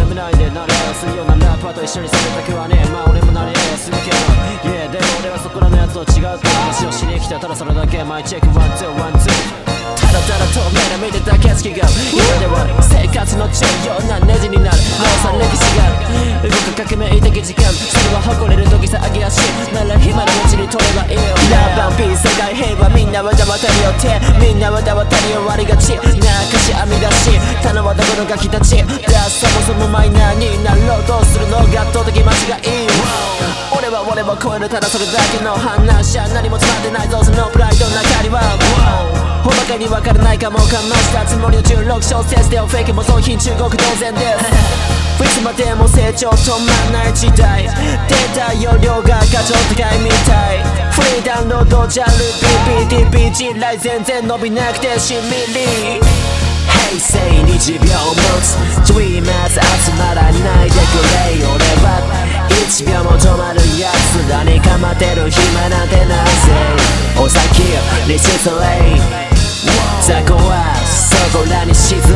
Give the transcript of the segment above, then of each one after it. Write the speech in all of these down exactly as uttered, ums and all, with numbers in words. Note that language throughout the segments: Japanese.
めないで慣れ合わするようなラッパーと一緒にされたくはねえ。まあ俺も慣れ合わするけど Yeah でも俺はそこらのやつと違うって話をしに来た。ただそれだけマイチェックワンツーワンツー。ただただ遠目で見てた景色が今では生活の重要なネジになる。もうさ歴史が動く革命的時間、それは誇れる時さ上げ足なら暇なうちに取ればいいよ。ラブピース世界平和みんなは黙ったりよってみんなは黙ったり終わりがちな歌詞編み出し頼はどこのガキたちだ。そもそもマイナーになろうとするのが圧倒的間違い。俺は俺を超えるただそれだけの話じゃ何も詰まってないぞそのプライドの中には。ほんまかに分からないかもかましたつもりのじゅうろく小節でフェイクも造品中国同然です。いつまでも成長止まんない時代データ容量が過剰高いみたい。フリーダウンロードジャンル ビーピーティービー 地雷全然伸びなくてしんみり。平成にじゅうびょう持つ Dreamers 集まらないでくれ。俺はいちびょうも止まるやつらにかまってる暇なんてないぜ。お先にシソレイ雑魚はそこらに沈め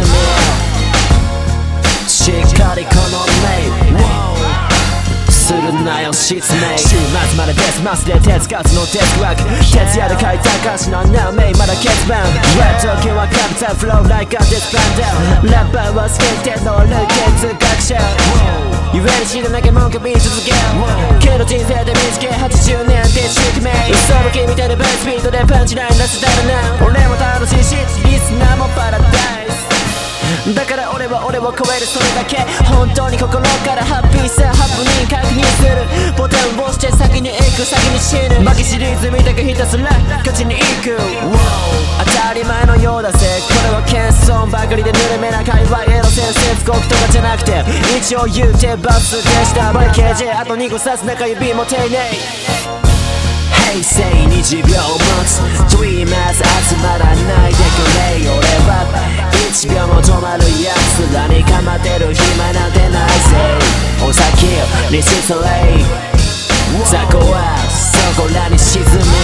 しっかりこのメイするなよ失明。週末までデスマスで手つかずのデスクワーク徹夜で書いた歌詞の穴メイまだ欠番。ラップ時はカプターフロー like a disband。 ラッパーはスケートのル哲学者言えるしだなきゃ文句見続けけど人生で見つけはちじゅうねんって宿命。嘘の君みたいなベースビートでパンチライン出せたらな俺も楽しいしリスナーもパラダイスだから俺は俺を超えるそれだけ本当に心からハッピーさハプニング確認するボタンを押して先に行く先に死ぬ負けシリーズみたくひたすら勝ちに行く当たり前のようだぜこれは謙遜ばかりでぬるめな界隈エロ先生不国とかじゃなくて一応言うてバスでしたバイ ケージェー あとにこ刺す中指も丁寧。平成にじゅうびょう持つ Dreamers 集まらないでくれ。俺はいちびょうも止まるやつらにかまってる暇なんてないぜ。お先にシソレイ雑魚はそこらに沈めよ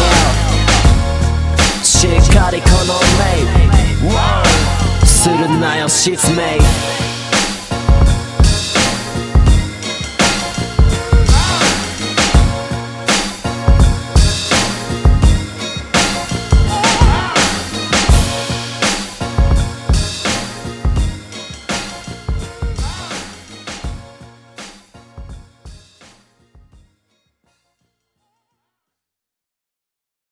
しっかりこのメイするなよ失明。